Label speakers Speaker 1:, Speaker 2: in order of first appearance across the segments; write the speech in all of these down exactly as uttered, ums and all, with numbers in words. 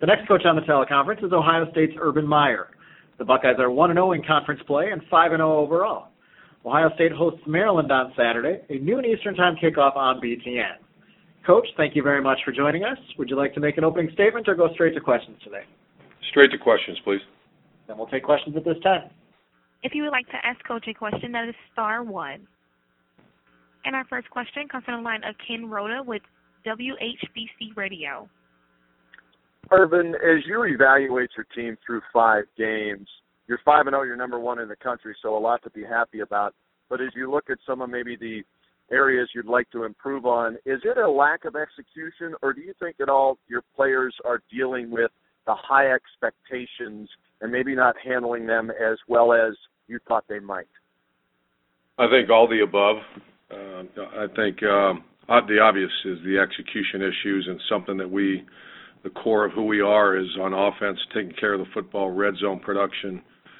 Speaker 1: The next coach on the teleconference is Ohio State's Urban Meyer. The Buckeyes are one and oh in conference play and five and oh overall. Ohio State hosts Maryland on Saturday, a noon Eastern Time kickoff on B T N. Coach, thank you very much for joining us. Would you like to make an opening statement or go straight to questions today?
Speaker 2: Straight to questions, please.
Speaker 1: Then we'll take questions at this time.
Speaker 3: If you would like to ask Coach a question, that is star one. And our first question comes from the line of Ken Rhoda with W H B C Radio.
Speaker 4: Urban, as you evaluate your team through five games, you're five and oh, you're number one in the country, so a lot to be happy about. But as you look at some of maybe the areas you'd like to improve on, is it a lack of execution, or do you think at all your players are dealing with the high expectations and maybe not handling them as well as you thought they might?
Speaker 2: I think all the above. Uh, I think um, the obvious is the execution issues, and something that we, the core of who we are is on offense, taking care of the football, red zone production,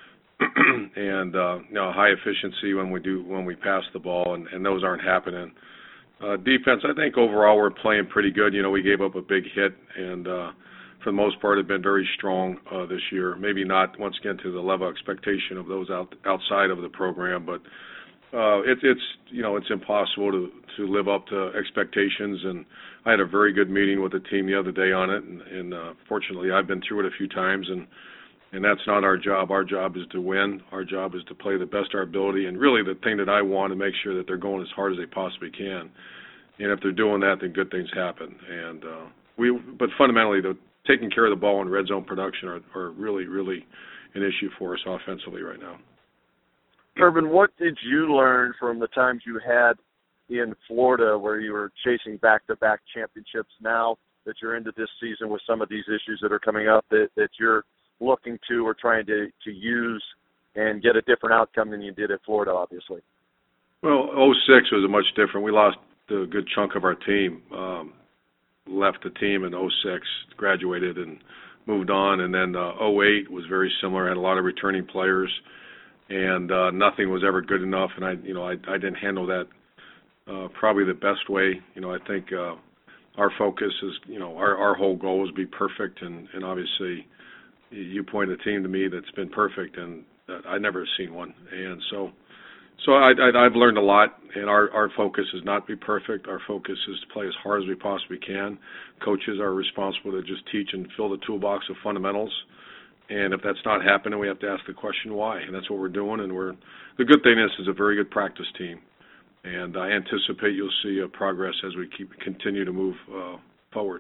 Speaker 2: and uh, you know, high efficiency when we do when we pass the ball, and, and those aren't happening. Uh, defense, I think overall we're playing pretty good. You know, we gave up a big hit, and uh, for the most part have been very strong uh, this year. Maybe not once again to the level of expectation of those out, outside of the program, but uh, it, it's you know it's impossible to to live up to expectations. And I had a very good meeting with the team the other day on it, and, and uh, fortunately I've been through it a few times, and. And that's not our job. Our job is to win. Our job is to play the best of our ability. And really the thing that I want to make sure that they're going as hard as they possibly can. And if they're doing that, then good things happen. And uh, we, but fundamentally, the taking care of the ball and red zone production are, are really, really an issue for us offensively right now.
Speaker 4: Urban, what did you learn from the times you had in Florida where you were chasing back-to-back championships, now that you're into this season with some of these issues that are coming up that, that you're looking to or trying to, to use and get a different outcome than you did at Florida, obviously?
Speaker 2: Well, oh six was a much different. We lost a good chunk of our team, um, left the team in oh six, graduated and moved on. And then uh, oh eight was very similar, had a lot of returning players, and uh, nothing was ever good enough. And I, you know, I, I didn't handle that uh, probably the best way. You know, I think uh, our focus is, you know, our, our whole goal is to be perfect, and, and obviously you point a team to me that's been perfect, and I never seen one. And so, so I, I, I've learned a lot. And our, our focus is not to be perfect. Our focus is to play as hard as we possibly can. Coaches are responsible to just teach and fill the toolbox of fundamentals. And if that's not happening, we have to ask the question why. And that's what we're doing. And we're the good thing is, is a very good practice team. And I anticipate you'll see a progress as we keep continue to move uh, forward.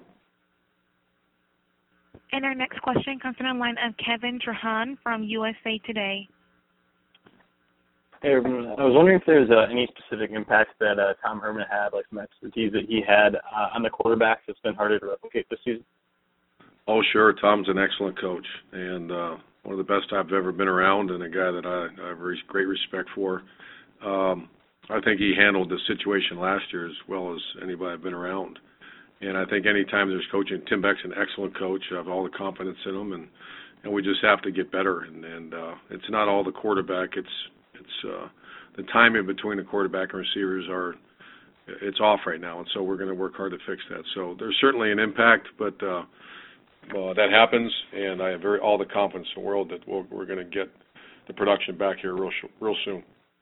Speaker 3: And our next question comes from the line of Kevin Trahan from U S A Today.
Speaker 5: Hey, Urban. I was wondering if there's uh, any specific impacts that uh, Tom Herman had, like some expertise that he had uh, on the quarterbacks that's been harder to replicate this season?
Speaker 2: Oh, sure. Tom's an excellent coach, and uh, one of the best I've ever been around, and a guy that I, I have very great respect for. Um, I think he handled the situation last year as well as anybody I've been around. And I think any time there's coaching, Tim Beck's an excellent coach. I have all the confidence in him, and, and we just have to get better. And, and uh, it's not all the quarterback. It's it's uh, the timing between the quarterback and receivers are it's off right now, and so we're going to work hard to fix that. So there's certainly an impact, but uh, well, that happens, and I have very all the confidence in the world that we'll, we're going to get the production back here real real soon.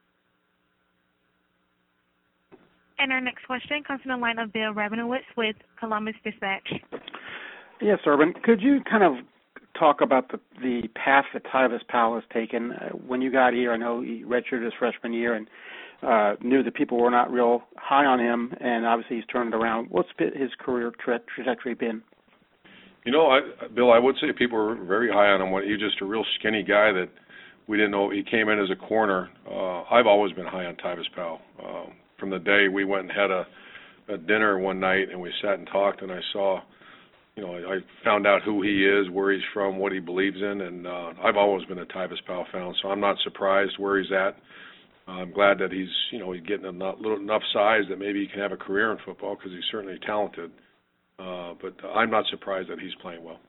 Speaker 3: And our next question comes from the line of Bill Rabinowitz with Columbus Dispatch.
Speaker 6: Yes, Urban. Could you kind of talk about the, the path that Tyvis Powell has taken? Uh, when you got here, I know he redshirted his freshman year and uh, knew that people were not real high on him, and obviously he's turned it around. What's his career tra- trajectory been?
Speaker 2: You know, I, Bill, I would say people were very high on him. He's just a real skinny guy that we didn't know. He came in as a corner. Uh, I've always been high on Tyvis Powell. Uh, From the day we went and had a, a dinner one night and we sat and talked, and I saw, you know, I found out who he is, where he's from, what he believes in, and uh, I've always been a Tyvis Powell fan, so I'm not surprised where he's at. I'm glad that he's, you know, he's getting enough, little, enough size that maybe he can have a career in football because he's certainly talented. Uh, but I'm not surprised that he's playing well.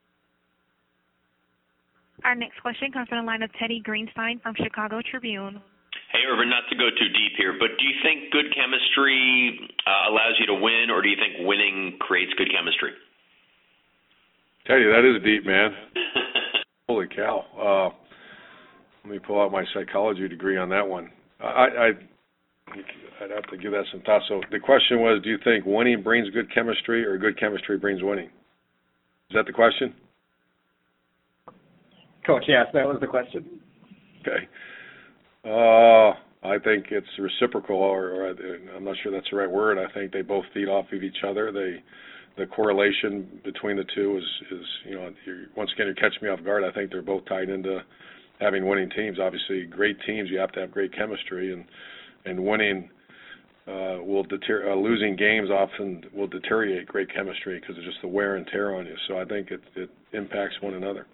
Speaker 3: Our next question comes from the line of Teddy Greenstein from Chicago Tribune.
Speaker 7: Hey, Urban, not to go too deep here, but do you think good chemistry uh, allows you to win, or do you think winning creates good chemistry?
Speaker 2: Tell you, that is deep, man. Holy cow. Uh, let me pull out my psychology degree on that one. I, I, I'd have to give that some thought. So the question was, do you think winning brings good chemistry or good chemistry brings winning? Is that the question?
Speaker 1: Coach, yes, that was the question.
Speaker 2: Okay. Uh, I think it's reciprocal, or, or I'm not sure that's the right word. I think they both feed off of each other. They, the correlation between the two is, is you know, you're, once again, you're catching me off guard. I think they're both tied into having winning teams. Obviously, great teams, you have to have great chemistry, and and winning uh, will deter. Uh, losing games often will deteriorate great chemistry because of just the wear and tear on you. So I think it, it impacts one another.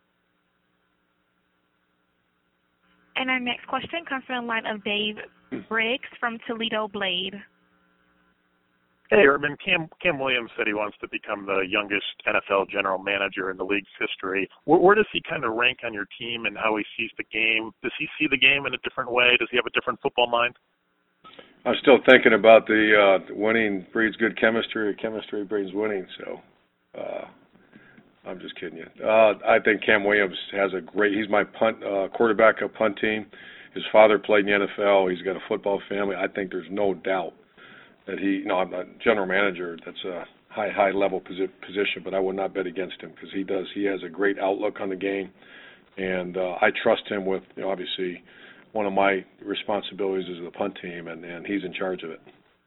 Speaker 3: And our next question comes from the line of Dave Briggs from Toledo Blade.
Speaker 8: Hey, Urban. Cam, Cam Williams said he wants to become the youngest N F L general manager in the league's history. Where, where does he kind of rank on your team and how he sees the game? Does he see the game in a different way? Does he have a different football mind?
Speaker 2: I'm still thinking about the uh, winning breeds good chemistry, or chemistry breeds winning. So uh, I'm just kidding you. Uh, I think Cam Williams has a great. He's my punt uh, quarterback of punt team. His father played in the N F L. He's got a football family. I think there's no doubt that he, you know, I'm a general manager. That's a high, high level posi- position, but I would not bet against him because he does. He has a great outlook on the game, and uh, I trust him with, you know, obviously, one of my responsibilities is the punt team, and, and he's in charge of it.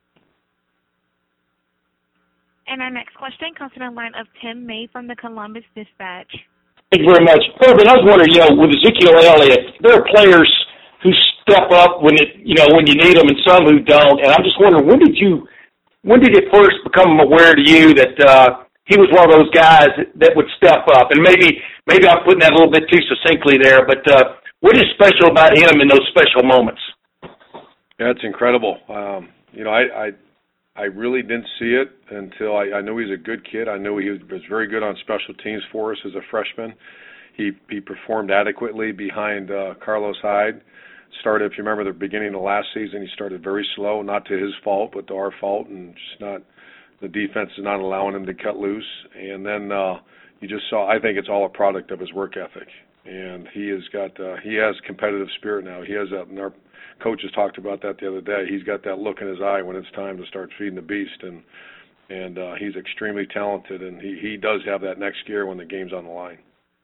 Speaker 3: And our next question comes from the line of Tim May from the Columbus Dispatch.
Speaker 9: Thank you very much. Urban, I was wondering, you know, with Ezekiel Elliott, there are players who step up when it, you know, when you need them, and some who don't. And I'm just wondering, when did you, when did it first become aware to you that uh, he was one of those guys that would step up? And maybe, maybe I'm putting that a little bit too succinctly there, but uh, what is special about him in those special moments?
Speaker 2: Yeah, it's incredible. Um, you know, I, I I really didn't see it until I, I knew he was a good kid. I knew he was, was very good on special teams for us as a freshman. He he performed adequately behind uh, Carlos Hyde. Started, if you remember the beginning of last season, he started very slow, not to his fault, but to our fault, and just not, the defense is not allowing him to cut loose. And then uh, you just saw, I think it's all a product of his work ethic. And he has got, uh, he has competitive spirit now. He has that, and our coaches talked about that the other day. He's got that look in his eye when it's time to start feeding the beast, and and uh, he's extremely talented, and he, he does have that next gear when the game's on the line.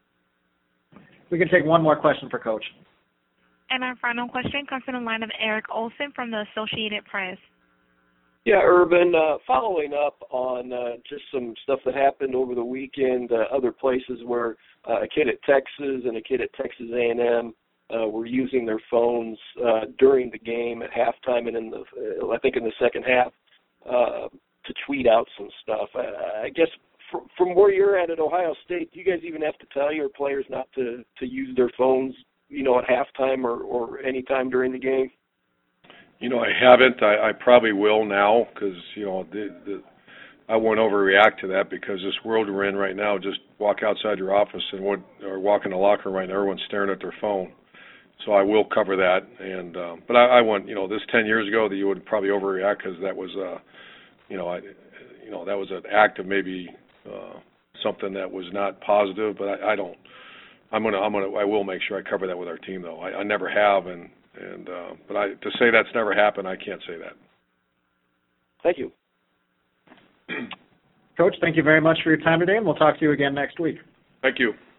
Speaker 1: We can take one more question for Coach.
Speaker 3: And our final question comes from the line of Eric Olson from the Associated Press.
Speaker 10: Yeah, Urban, uh, following up on uh, just some stuff that happened over the weekend, uh, other places where uh, a kid at Texas and a kid at Texas A and M uh, were using their phones uh, during the game at halftime and in the, uh, I think in the second half, uh, to tweet out some stuff. I, I guess from, from where you're at at Ohio State, do you guys even have to tell your players not to, to use their phones, you know, at halftime or, or any time during the game?
Speaker 2: You know, I haven't. I, I probably will now because, you know, the, the, I won't overreact to that because this world we're in right now, just walk outside your office and what, or walk in the locker room right now, everyone's staring at their phone. So I will cover that. And uh, but I, I want, you know, this ten years ago that you would probably overreact because that was, uh, you know, I, you know, that was an act of maybe uh, something that was not positive. But I, I don't. I'm gonna, I'm gonna, I will make sure I cover that with our team though. I, I never have, and. And uh, but I, to say that's never happened, I can't say that.
Speaker 10: Thank you.
Speaker 1: Coach, thank you very much for your time today, and we'll talk to you again next week.
Speaker 2: Thank you.